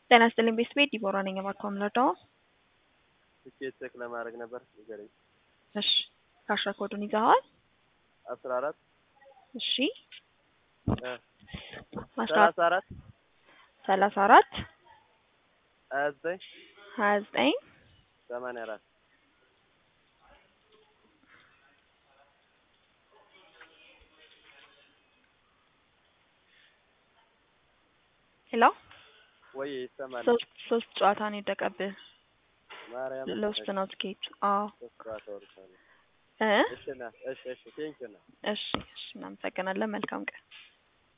ጤና ይስጥልኝ ቤት ዲቦራ ነኝ እባክዎ ምረዳው? ትኬት ቼክ ለማድረግ ነበር ንገረኝ። እሺ ካሽ ኮዱን ይዘዋል? 14 እሺ 34 34 29 29 84 ሄሎ ወይ ይሰማል። ሶስት ጨዋታ ነው የደቀብህ ማርያም ሎስት ነው ትኬት። አዎ ተስፋታውርታለሁ። እ እሺ ቴንኪው። እሺ እናመሰግናለን። መልካም ቀን